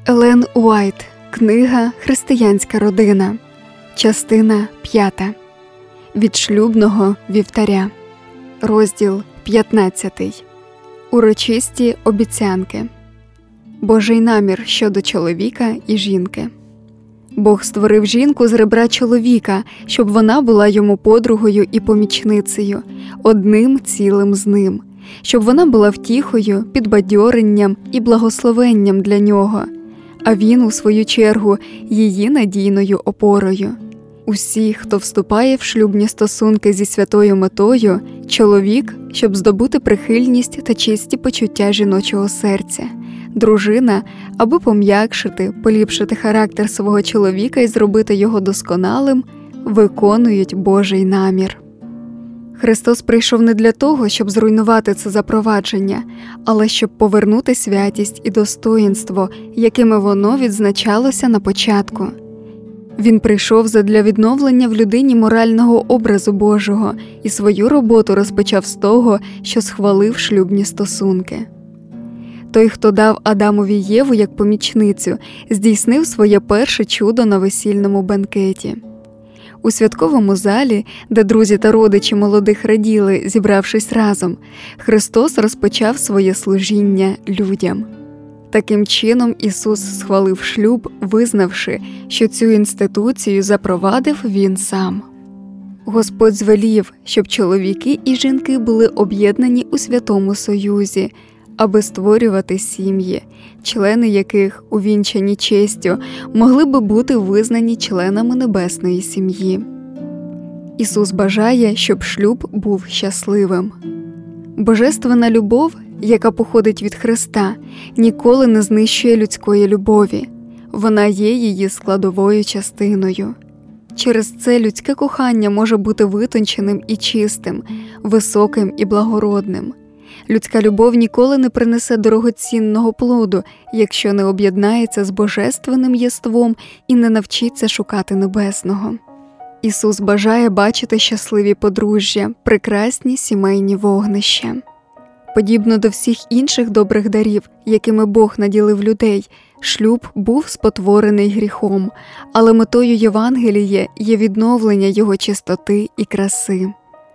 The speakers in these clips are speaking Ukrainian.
Елен Уайт. Книга «Християнська родина». Частина 5. Від шлюбного вівтаря. Розділ 15. Урочисті обіцянки. Божий намір щодо чоловіка і жінки. Бог створив жінку з ребра чоловіка, щоб вона була йому подругою і помічницею, одним цілим з ним, щоб вона була втіхою, підбадьоренням і благословенням для нього, а він, у свою чергу, її надійною опорою. Усі, хто вступає в шлюбні стосунки зі святою метою, чоловік, щоб здобути прихильність та чисті почуття жіночого серця, дружина, аби пом'якшити, поліпшити характер свого чоловіка і зробити його досконалим, виконують Божий намір. Христос прийшов не для того, щоб зруйнувати це запровадження, але щоб повернути святість і достоїнство, якими воно відзначалося на початку. Він прийшов задля відновлення в людині морального образу Божого і свою роботу розпочав з того, що схвалив шлюбні стосунки. Той, хто дав Адамові Єву як помічницю, здійснив своє перше чудо на весільному бенкеті. У святковому залі, де друзі та родичі молодих раділи, зібравшись разом, Христос розпочав своє служіння людям. Таким чином Ісус схвалив шлюб, визнавши, що цю інституцію запровадив Він сам. Господь звелів, щоб чоловіки і жінки були об'єднані у святому союзі, аби створювати сім'ї, члени яких, увінчані честю, могли би бути визнані членами небесної сім'ї. Ісус бажає, щоб шлюб був щасливим. Божественна любов, яка походить від Христа, ніколи не знищує людської любові. Вона є її складовою частиною. Через це людське кохання може бути витонченим і чистим, високим і благородним. Людська любов ніколи не принесе дорогоцінного плоду, якщо не об'єднається з божественним єством і не навчиться шукати небесного. Ісус бажає бачити щасливі подружжя, прекрасні сімейні вогнища. Подібно до всіх інших добрих дарів, якими Бог наділив людей, шлюб був спотворений гріхом, але метою Євангелія є відновлення його чистоти і краси.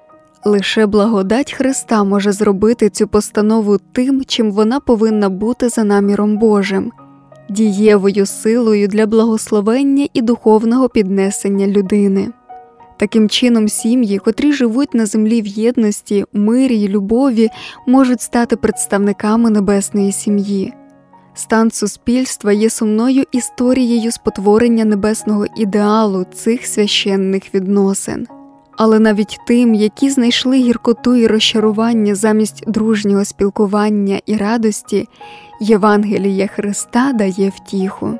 Лише благодать Христа може зробити цю постанову тим, чим вона повинна бути за наміром Божим – дієвою силою для благословення і духовного піднесення людини. Таким чином, сім'ї, котрі живуть на землі в єдності, мирі й любові, можуть стати представниками небесної сім'ї. Стан суспільства є сумною історією спотворення небесного ідеалу цих священних відносин. Але навіть тим, які знайшли гіркоту і розчарування замість дружнього спілкування і радості, Євангеліє Христа дає втіху.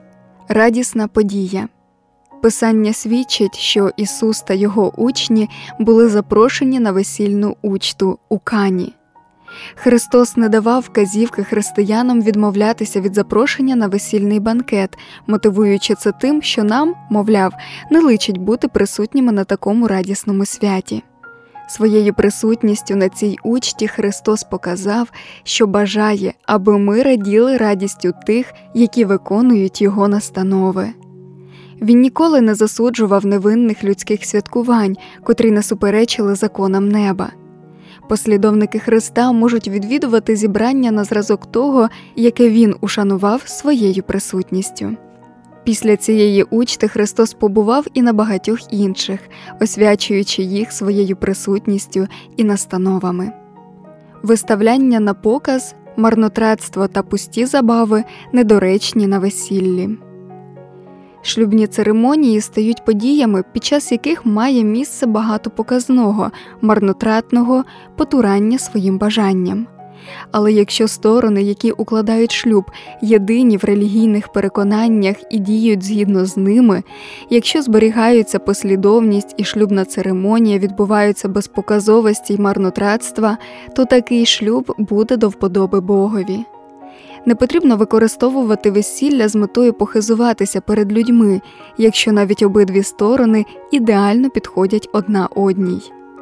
Радісна подія. Писання свідчить, що Ісус та Його учні були запрошені на весільну учту у Кані. Христос не давав вказівки християнам відмовлятися від запрошення на весільний банкет, мотивуючи це тим, що нам, мовляв, не личить бути присутніми на такому радісному святі. Своєю присутністю на цій учті Христос показав, що бажає, аби ми раділи радістю тих, які виконують Його настанови. Він ніколи не засуджував невинних людських святкувань, котрі не суперечили законам неба. Послідовники Христа можуть відвідувати зібрання на зразок того, яке Він ушанував своєю присутністю. Після цієї учти Христос побував і на багатьох інших, освячуючи їх своєю присутністю і настановами. Виставляння на показ, марнотратство та пусті забави недоречні на весіллі. Шлюбні церемонії стають подіями, під час яких має місце багато показного, марнотратного, потурання своїм бажанням. Але якщо сторони, які укладають шлюб, єдині в релігійних переконаннях і діють згідно з ними, якщо зберігаються послідовність і шлюбна церемонія відбуваються без показовості й марнотратства, то такий шлюб буде до вподоби Богові. Не потрібно використовувати весілля з метою похизуватися перед людьми, якщо навіть обидві сторони ідеально підходять одна одній.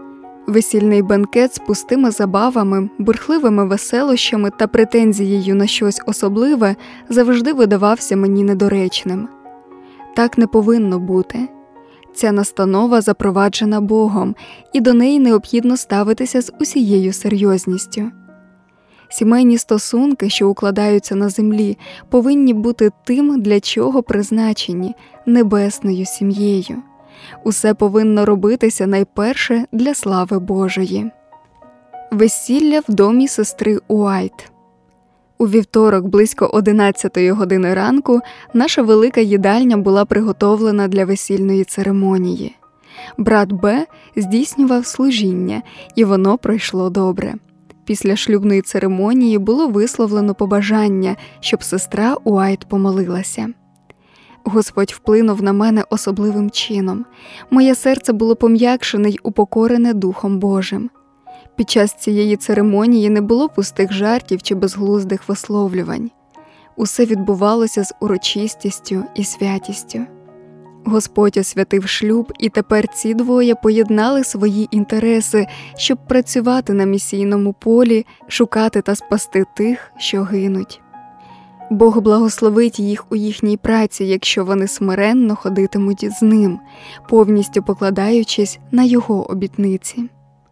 Весільний бенкет з пустими забавами, бурхливими веселощами та претензією на щось особливе завжди видавався мені недоречним. Так не повинно бути. Ця настанова запроваджена Богом, і до неї необхідно ставитися з усією серйозністю. Сімейні стосунки, що укладаються на землі, повинні бути тим, для чого призначені – небесною сім'єю. Усе повинно робитися найперше для слави Божої. Весілля в домі сестри Уайт. У вівторок близько 11 години ранку наша велика їдальня була приготовлена для весільної церемонії. Брат Б здійснював служіння, і воно пройшло добре. Після шлюбної церемонії було висловлено побажання, щоб сестра Уайт помолилася. Господь вплинув на мене особливим чином. Моє серце було пом'якшене й упокорене Духом Божим. Під час цієї церемонії не було пустих жартів чи безглуздих висловлювань. Усе відбувалося з урочистістю і святістю. Господь освятив шлюб, і тепер ці двоє поєднали свої інтереси, щоб працювати на місійному полі, шукати та спасти тих, що гинуть. Бог благословить їх у їхній праці, якщо вони смиренно ходитимуть з ним, повністю покладаючись на його обітниці.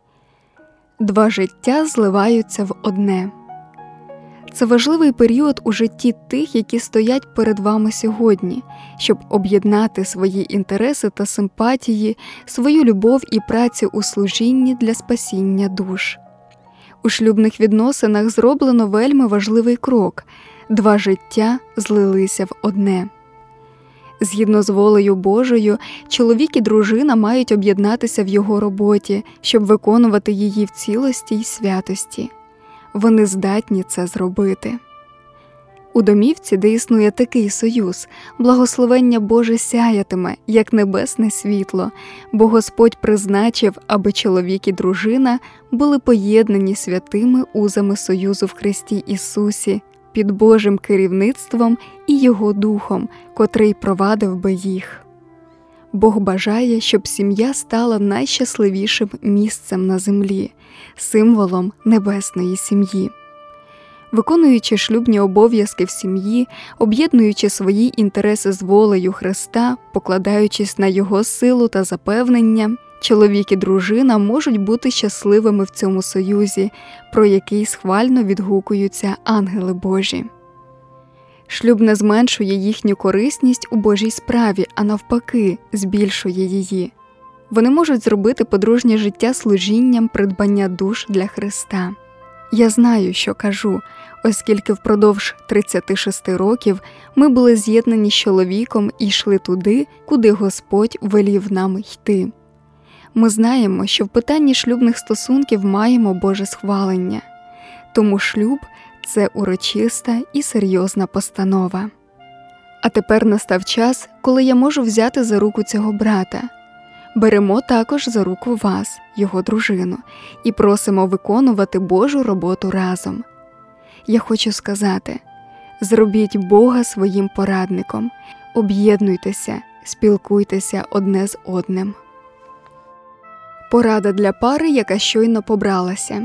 Два життя зливаються в одне. Це важливий період у житті тих, які стоять перед вами сьогодні, щоб об'єднати свої інтереси та симпатії, свою любов і працю у служінні для спасіння душ. У шлюбних відносинах зроблено вельми важливий крок – два життя злилися в одне. Згідно з волею Божою, чоловік і дружина мають об'єднатися в його роботі, щоб виконувати її в цілості й святості. Вони здатні це зробити. У домівці, де існує такий союз, благословення Боже сяятиме, як небесне світло, бо Господь призначив, аби чоловік і дружина були поєднані святими узами союзу в Христі Ісусі, під Божим керівництвом і Його Духом, котрий провадив би їх. Бог бажає, щоб сім'я стала найщасливішим місцем на землі, символом небесної сім'ї. Виконуючи шлюбні обов'язки в сім'ї, об'єднуючи свої інтереси з волею Христа, покладаючись на Його силу та запевнення, чоловік і дружина можуть бути щасливими в цьому союзі, про який схвально відгукуються ангели Божі. Шлюб не зменшує їхню корисність у Божій справі, а навпаки, збільшує її. Вони можуть зробити подружнє життя служінням придбання душ для Христа. Я знаю, що кажу, оскільки впродовж 36 років ми були з'єднані з чоловіком і йшли туди, куди Господь велів нам йти. Ми знаємо, що в питанні шлюбних стосунків маємо Боже схвалення. Тому шлюб – це урочиста і серйозна постанова. А тепер настав час, коли я можу взяти за руку цього брата. Беремо також за руку вас, його дружину, і просимо виконувати Божу роботу разом. Я хочу сказати, зробіть Бога своїм порадником, об'єднуйтеся, спілкуйтеся одне з одним. Порада для пари, яка щойно побралася.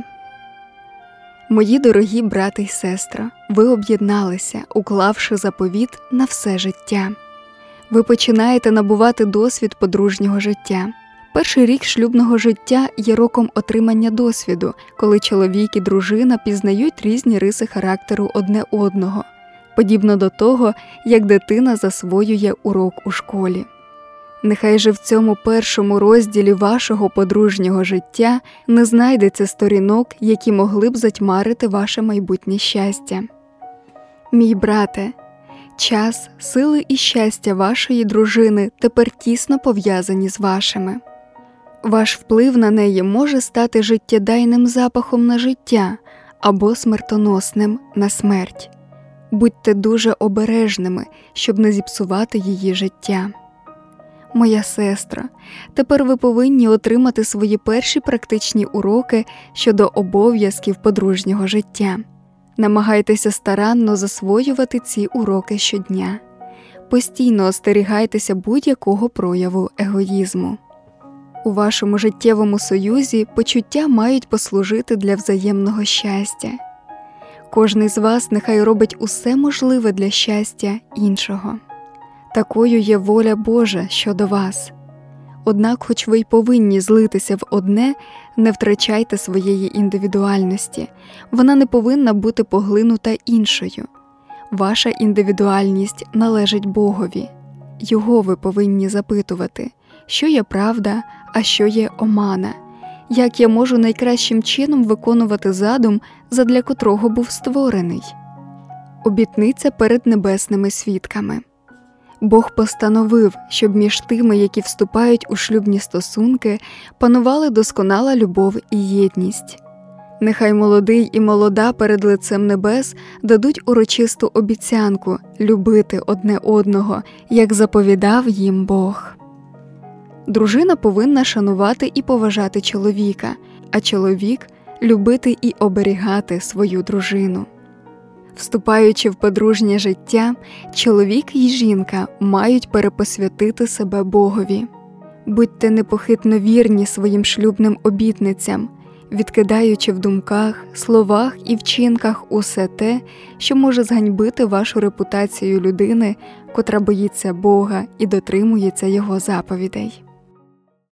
Мої дорогі брати й сестри, ви об'єдналися, уклавши заповіт на все життя. Ви починаєте набувати досвід подружнього життя. Перший рік шлюбного життя є роком отримання досвіду, коли чоловік і дружина пізнають різні риси характеру одне одного, подібно до того, як дитина засвоює урок у школі. Нехай же в цьому першому розділі вашого подружнього життя не знайдеться сторінок, які могли б затьмарити ваше майбутнє щастя. Мій брате, час, сили і щастя вашої дружини тепер тісно пов'язані з вашими. Ваш вплив на неї може стати життєдайним запахом на життя або смертоносним на смерть. Будьте дуже обережними, щоб не зіпсувати її життя. Моя сестра, тепер ви повинні отримати свої перші практичні уроки щодо обов'язків подружнього життя. Намагайтеся старанно засвоювати ці уроки щодня. Постійно остерігайтеся будь-якого прояву егоїзму. У вашому життєвому союзі почуття мають послужити для взаємного щастя. Кожний з вас нехай робить усе можливе для щастя іншого. Такою є воля Божа щодо вас. Однак, хоч ви й повинні злитися в одне, не втрачайте своєї індивідуальності. Вона не повинна бути поглинута іншою. Ваша індивідуальність належить Богові. Його ви повинні запитувати, що є правда, а що є омана, як я можу найкращим чином виконувати задум, задля котрого був створений. Обітниця перед небесними свідками. Бог постановив, щоб між тими, які вступають у шлюбні стосунки, панували досконала любов і єдність. Нехай молодий і молода перед лицем небес дадуть урочисту обіцянку любити одне одного, як заповідав їм Бог. Дружина повинна шанувати і поважати чоловіка, а чоловік – любити і оберігати свою дружину. Вступаючи в подружнє життя, чоловік і жінка мають перепосвятити себе Богові. Будьте непохитно вірні своїм шлюбним обітницям, відкидаючи в думках, словах і вчинках усе те, що може зганьбити вашу репутацію людини, котра боїться Бога і дотримується Його заповідей.